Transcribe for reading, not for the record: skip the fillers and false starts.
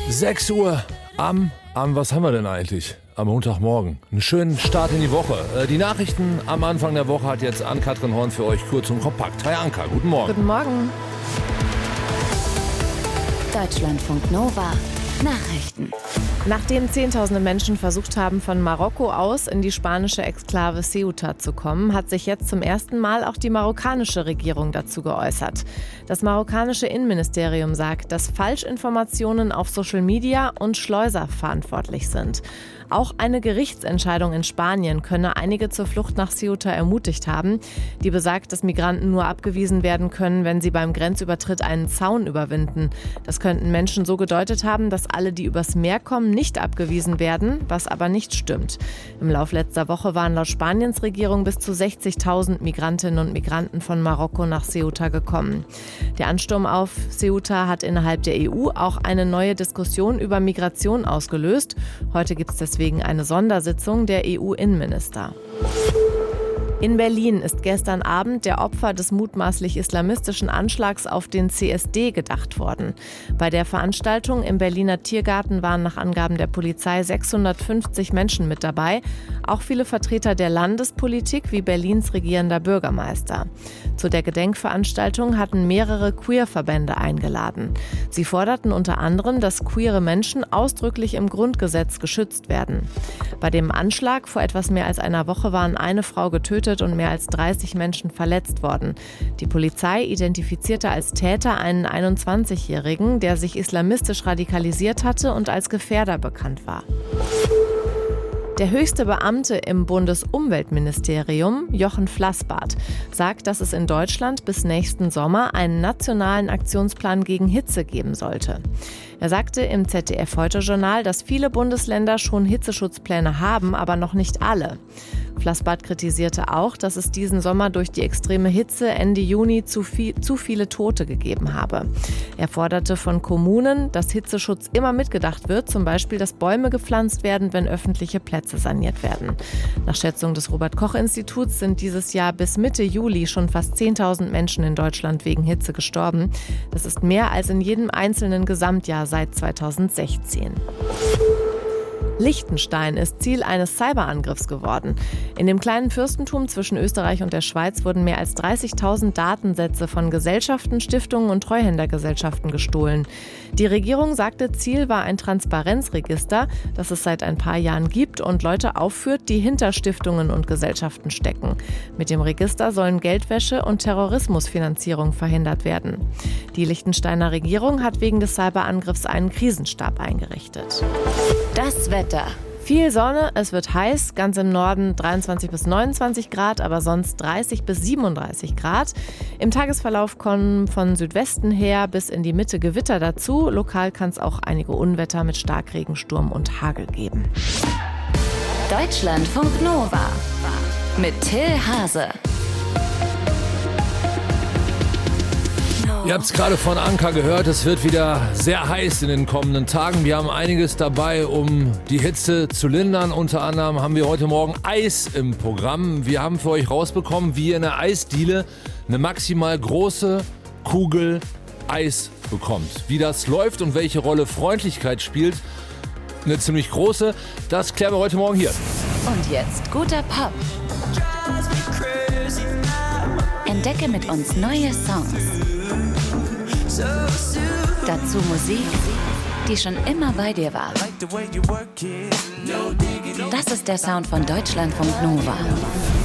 6 Uhr was haben wir denn eigentlich? Am Montagmorgen. Einen schönen Start in die Woche. Die Nachrichten am Anfang der Woche hat jetzt Ann-Kathrin Horn für euch kurz und kompakt. Hi Anka, guten Morgen. Guten Morgen. Deutschlandfunk Nova. Nachrichten. Nachdem Zehntausende Menschen versucht haben, von Marokko aus in die spanische Exklave Ceuta zu kommen, hat sich jetzt zum ersten Mal auch die marokkanische Regierung dazu geäußert. Das marokkanische Innenministerium sagt, dass Falschinformationen auf Social Media und Schleuser verantwortlich sind. Auch eine Gerichtsentscheidung in Spanien könne einige zur Flucht nach Ceuta ermutigt haben. Die besagt, dass Migranten nur abgewiesen werden können, wenn sie beim Grenzübertritt einen Zaun überwinden. Das könnten Menschen so gedeutet haben, dass alle, die übers Meer kommen, nicht abgewiesen werden, was aber nicht stimmt. Im Lauf letzter Woche waren laut Spaniens Regierung bis zu 60.000 Migrantinnen und Migranten von Marokko nach Ceuta gekommen. Der Ansturm auf Ceuta hat innerhalb der EU auch eine neue Diskussion über Migration ausgelöst. Heute gibt es deswegen eine Sondersitzung der EU-Innenminister. In Berlin ist gestern Abend der Opfer des mutmaßlich islamistischen Anschlags auf den CSD gedacht worden. Bei der Veranstaltung im Berliner Tiergarten waren nach Angaben der Polizei 650 Menschen mit dabei, auch viele Vertreter der Landespolitik wie Berlins regierender Bürgermeister. Zu der Gedenkveranstaltung hatten mehrere Queer-Verbände eingeladen. Sie forderten unter anderem, dass queere Menschen ausdrücklich im Grundgesetz geschützt werden. Bei dem Anschlag vor etwas mehr als einer Woche waren eine Frau getötet und mehr als 30 Menschen verletzt worden. Die Polizei identifizierte als Täter einen 21-Jährigen, der sich islamistisch radikalisiert hatte und als Gefährder bekannt war. Der höchste Beamte im Bundesumweltministerium, Jochen Flassbart, sagt, dass es in Deutschland bis nächsten Sommer einen nationalen Aktionsplan gegen Hitze geben sollte. Er sagte im ZDF-Heute-Journal, dass viele Bundesländer schon Hitzeschutzpläne haben, aber noch nicht alle. Flassbart kritisierte auch, dass es diesen Sommer durch die extreme Hitze Ende Juni zu viele Tote gegeben habe. Er forderte von Kommunen, dass Hitzeschutz immer mitgedacht wird, zum Beispiel, dass Bäume gepflanzt werden, wenn öffentliche Plätze saniert werden. Nach Schätzung des Robert-Koch-Instituts sind dieses Jahr bis Mitte Juli schon fast 10.000 Menschen in Deutschland wegen Hitze gestorben. Das ist mehr als in jedem einzelnen Gesamtjahr seit 2016. Liechtenstein ist Ziel eines Cyberangriffs geworden. In dem kleinen Fürstentum zwischen Österreich und der Schweiz wurden mehr als 30.000 Datensätze von Gesellschaften, Stiftungen und Treuhändergesellschaften gestohlen. Die Regierung sagte, Ziel war ein Transparenzregister, das es seit ein paar Jahren gibt und Leute aufführt, die hinter Stiftungen und Gesellschaften stecken. Mit dem Register sollen Geldwäsche und Terrorismusfinanzierung verhindert werden. Die Liechtensteiner Regierung hat wegen des Cyberangriffs einen Krisenstab eingerichtet. Das Wetter. Viel Sonne, es wird heiß, ganz im Norden 23 bis 29 Grad, aber sonst 30 bis 37 Grad. Im Tagesverlauf kommen von Südwesten her bis in die Mitte Gewitter dazu. Lokal kann es auch einige Unwetter mit Starkregen, Sturm und Hagel geben. Deutschlandfunk Nova mit Till Hase. Ihr habt es gerade von Anka gehört, es wird wieder sehr heiß in den kommenden Tagen. Wir haben einiges dabei, um die Hitze zu lindern. Unter anderem haben wir heute Morgen Eis im Programm. Wir haben für euch rausbekommen, wie ihr in der Eisdiele eine maximal große Kugel Eis bekommt. Wie das läuft und welche Rolle Freundlichkeit spielt, eine ziemlich große, das klären wir heute Morgen hier. Und jetzt guter Pop. Entdecke mit uns neue Songs. Dazu Musik, die schon immer bei dir war. Das ist der Sound von Deutschlandfunk Nova.